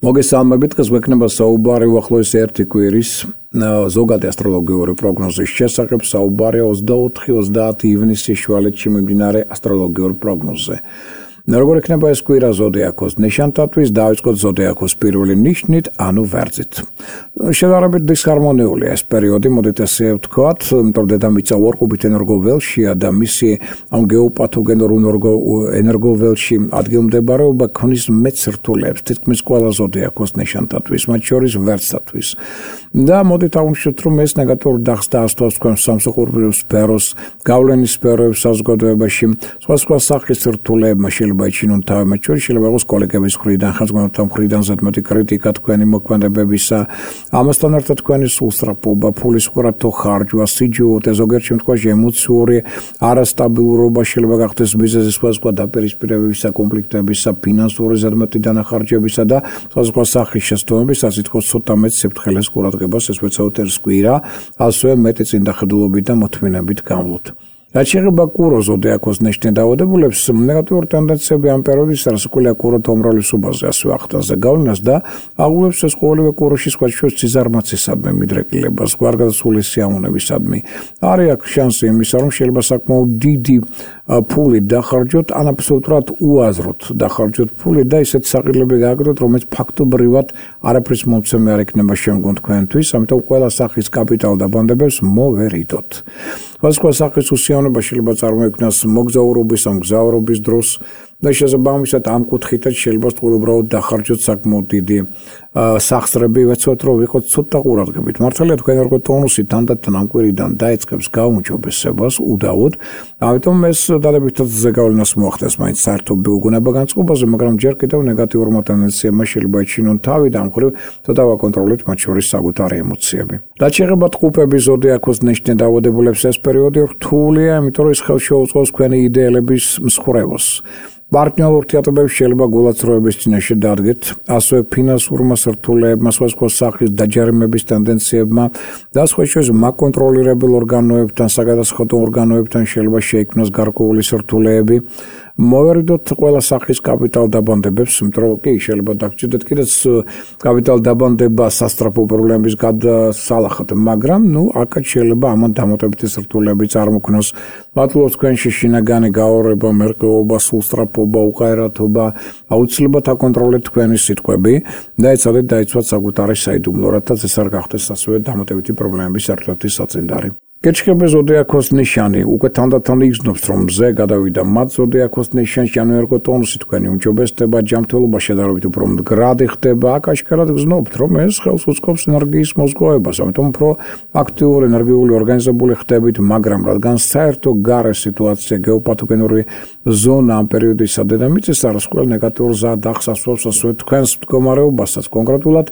მოგესალმებით, დღეს გვექნება საუბარი უახლოესი ერთი კვირის ზოგადი ასტროლოგიური პროგნოზის შესახებ. საუბარია 24-30 ივნისის შუალედში მიმდინარე ასტროლოგიურ პროგნოზზე. როგორ იქნება ეს კვირა ზოდიაქოს ნიშანთათვის, დავიწყოთ ზოდიაქოს პირველი ნიშნით, ანუ ვერძით. შედარებით დისჰარმონიულია ეს პერიოდი, მოდით ესე ვთქვათ, იმიტომ დედამიწა უარყოფით ენერგოველშია და მისი ამ გეოპათოგენურ ენერგოველში ადგილმდებარეობა ქმნის მეც სირთულეებს თითქმის ყველა ზოდიაქოს ნიშანთათვის, მათ შორის ვერძთათვის. და მოდით აღვნიშნოთ, რომ ეს ნეგატიურ დახს დაასწავს თქვენ სამსახურებრივ სფეროს, გავლენის სფეროებს საზოგადოებაში, სხვა სახის სირთულეებმა შეიძლება იჩინონ თავი, მათ შორის შეიძლება იყოს კოლეგების მხრიდან, ხელმძღვანელთა მხრიდან ზედმეტი კრიტიკა თქვენი მოქმედებებისა, ამასთან ერთად თქვენი სულსწრაფობა, ფულის ხურათო ხარჯვა, სიჯულე, ზოგიერთ შემთხვევაში ემოციური არასტაბილურობა შეიძლება გახდეს მიზეზი სხვა დაპირისპირებებისა, კონფლიქტებისა, ფინანსური ზედმეტი დანახარჯებისა და სხვა სახის შესტოებისა, თითქოს ცოტა მეტ სიფრთხილეს ყურადღებას ეს ვეცადოთ ეს კვირა, ასევე მეტი წინდახედულობით და მოთმინებით გამვლოთ. რაც შეეხება კურო ზოდიაქოს ნიშნის დაავადებულებს, ნეგატიური ტენდენციები ამ პერიოდის რასაკვირველია კუროთა უმრავლესობაზე ასევე ახდენს გავლენას და აღუევს ეს ყოველივე კუროში სხვა სიზარმაცისადმი მიდრეკილებას, გარდაცვლილის სიამოვნებისადმი. არის აქ შანსი იმისა, რომ შეიძლება საკმაოდ დიდი ფული დახარჯოთ, ან აბსოლუტურად უაზროდ დახარჯოთ ფული და ისეთ საყიდლები გააკეთოთ, რომელიც ფაქტობრივად არაფრის მომცემი არ იქნება შემდგომ თქვენთვის, ამიტომ ყველა სახის კაპიტალ დაბანდებებს მოვერიდოთ. სხვა სახის უსიამოვნება შეიძლება წარმოიქმნას მოგზაურობის ან მგზავრობის დროს და შესაბამისად ამ კუთხითაც შეიძლება უბრალოდ დახარჯოთ საკმაოდ დიდი სახსრები, ვეცადოთ რომ ვიყოთ ცოტა ყურადღებით. მართალია თქვენ ენერგოტონუსი თანდათან ამ კვირიდან დაიწყებს გაუმჯობესებას უდაოდ, ამიტომ ეს დადებითად ზეგავლენას მოახდენს მაინც საერთო ბიოგუნება განწყობაზე, მაგრამ ჯერ კიდევ ნეგატიურმა ტენდენციებმა შეიძლება იჩინონ თავი და ამ მხრივ ცოტა ვაკონტროლოთ მათ შორის საკუთარი ემოციები. რაც შეეხება ტყუპების ზოდიაქოს ნიშნის დაავადებულებს, ეს პერიოდი რთულია, იმიტომ რომ ის ხელს შეუწყობს თქვენი იდეალების მსხვერპლს. პარტნიორულ ურთიერთობებში შეიძლება გულაცრუების წინაშე დადგეთ, ასევე ფინანსურმა სირთულეებმა, სხვა სახის დაჯარიმების ტენდენციებმა და სხვა მაკონტროლირებელ ორგანოებთან, საგადასახადო ორგანოებთან შეიძლება შეიქმნას გარკვეული სირთულეები. მოვერიდოთ ყველა სახის კაპიტალ დაბანდებებს, იმიტომ რომ კი შეიძლება დაგჭირდეთ კიდეც კაპიტალ დაბანდება სასწრაფო პრობლემების გადასალახად, მაგრამ აქაც შეიძლება ამან დამატებითი სირთულეები წარმოქმნას. მადლობს თქვენში შინაგანი გაორება, მერყეობა, სულსწრაფობა, უყაერათობა, აუცილებლად აკონტროლეთ თქვენი სიტყვები და ეცადეთ დაიცვათ საკუთარი საიდუმლო, რადგან ეს არ გახდეს ასევე დამატებითი პრობლემების ერთ-ერთი საწინდარი. კეჩქები ზოდიაქოს ნიშანი უკვე თანდათან იგრძნობს, რომ მზე გადავიდა მათ ზოდიაქოს ნიშანში, ანუ ენერგოტონუსი თქვენი უმჯობესდება, ჯანმრთელობა შედარებით უფრო მდგრადი ხდება, აქ აშკარად გრძნობთ, რომ ეს ხელს უწყობს ენერგიის მოზგოვებას, ამიტომ უფრო აქტიური, ენერგიული, ორგანიზებული ხდებით, მაგრამ რადგან საერთო გარე სიტუაცია, გეოპათოგენური ზონა ამ პერიოდისა დედამიწის არასკვლელ ნეგატიურ დახს ასვავს ასევე თქვენს მდგომარეობასაც. კონკრეტულად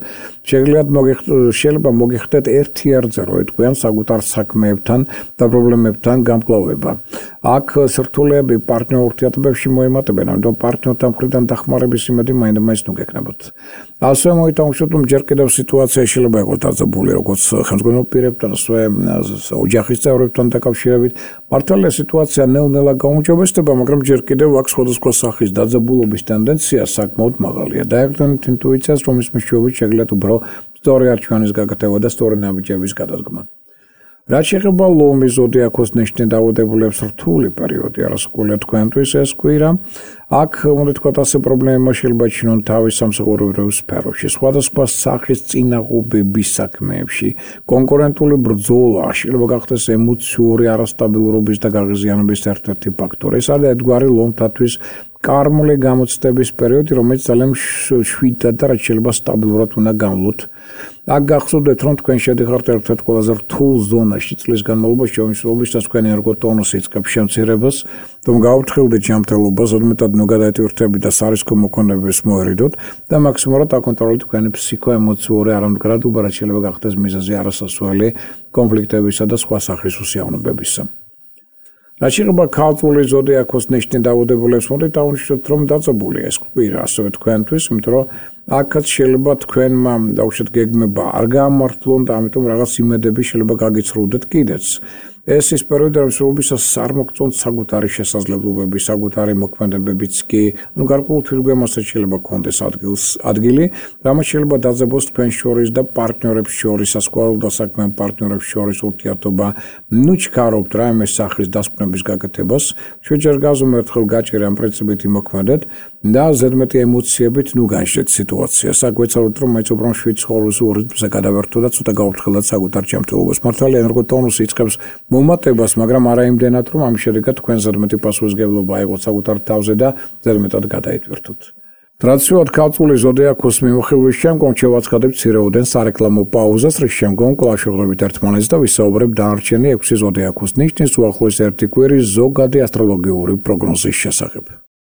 შეიძლება მოგიხდეთ ერთი არძე, რომ ეტყვიან საკუთარ საქმეებს და პრობლემებთან გამკლავება. აქ სირთულეები პარტნიორულ ურთიერთობებში მოემატებენ, ამიტომ პარტნიორთან მხრიდან დახმარების იმედი მაინც ნუ გექნებათ. ასევე მოითხოვოთ, რომ ჯერ კიდევ სიტუაცია შეიძლება იყოს დაძაბული, როგორც ხელმძღვანელ პირებთან, ასევე ოჯახის წევრებთან დაკავშირებით. მართალია სიტუაცია ნელ-ნელა გაუმჯობესდება, მაგრამ ჯერ კიდევ აქ სხვადასხვა სახის დაძაბულობის ტენდენცია საკმაოდ მაღალია. დაეგრძნეთ ინტუიციას, რომ ის მეშვეობით შეგიძლიათ უბრალოდ სწორი არჩევანის გაკეთება და სწორი ნაბიჯების გადადგმა. რაც შეეხება ლომის ზოდიაქოს ნიშნის დაავადებულებს, რთული პერიოდი არასკვლელია თქვენთვის ეს კვირა. აქ უნდა თქვათ ასე პრობლემებმა შეიძლება იჩინონ თავი სამსახურებრივ სფეროში, სხვადასხვა სახის წინაღობების საქმეებში, კონკურენტული ბრძოლა, შეიძლება გახდეს ემოციური არასტაბილურობის და გაღიზიანების ერთ-ერთი ფაქტორი. ეს არის ერთგვარი ლომთათვის კარმული გამოცდების პერიოდი, რომელიც ძალიან შვიდად და რაც შეიძლება სტაბილურად უნდა გამვლოთ. აქ გახსოვდეთ, რომ თქვენ შედიხართ ერთ-ერთ ყველაზე რთულ ზონაში წლის განმავლობაში, უმნიშვნელობესად თქვენი ენერგოტონუსი იწყებს შემცირებას, რომ გაუფრთხილდეთ ჯანმრთელობას, ზედმეტად გადაეტვირთებით და სარისკო მოქმედებებს მოერიდოთ და მაქსიმალურად აკონტროლეთ თქვენი ფსიქო-ემოციური არამდგრადობა, რაც შეიძლება გახდეს მიზეზი არასასვლელი კონფლიქტებისა და სხვა სახის უსიამოვნებებისა. რაც შეეხება ქალწული ზოდიაქოს ნიშნის დაავადებულებს, მოდით აღვნიშნოთ, რომ დაძაბულია ეს კვირა ასევე თქვენთვის, იმიტომ რომ აქაც შეიძლება თქვენმა დაუშვათ გეგმება არ გაამართლონ და ამიტომ რაღაც იმედები შეიძლება გაგიცრუდეთ კიდეც. ეს ის პერიოდი, რომელშიც არ მოგწონთ საკუთარი შესაძლებლობები, საკუთარი მოქმედებებიც კი, გარკვეულ თვირგვემასაც შეიძლება გქონდეს ადგილი, რამაც შეიძლება დაძაბოს თქვენ შორის და პარტნიორებს შორის, სასკოლო დასაქმებელ პარტნიორებს შორის ურთიერთობა. ჩქარობთ რაიმე სახის დასკვნების გაკეთებას, შეჯერ გაზომერთხელ გაჭირე ამ პრინციპით იმოქმედეთ და ზედმეტი ემოციებით განშეთ სიტუაციას. აქ ვეცადოთ რომ მაინც უბრალოდ შვიდ-ცხოვრის რიტმზე გადავერთო და ცოტა გავფრთხილდეთ საკუთარ ჯანმრთელობას. მართალია ენერგოტონუსი იწყებს მომატებას, მაგრამ არა იმდენად, რომ ამის შედეგად თქვენ ზედმეტი პასუხისმგებლობა აიღოთ საკუთარ თავზე და ზედმეტად გადაიტვირთოთ. ტრადიციულად ქართული ზოდიაქოს მიმოხილვის შემდგომ შევაცხადებთ მცირეოდენ სარეკლამო პაუზას, რის შემდგომ კვლავ შევხვდებით ერთმანეთს და ვისაუბრებთ დანარჩენი 6 ზოდიაქოს ნიშნის უახლოესი ერთი კვირის ზოგადი ასტროლოგიური პროგნოზის შესახებ.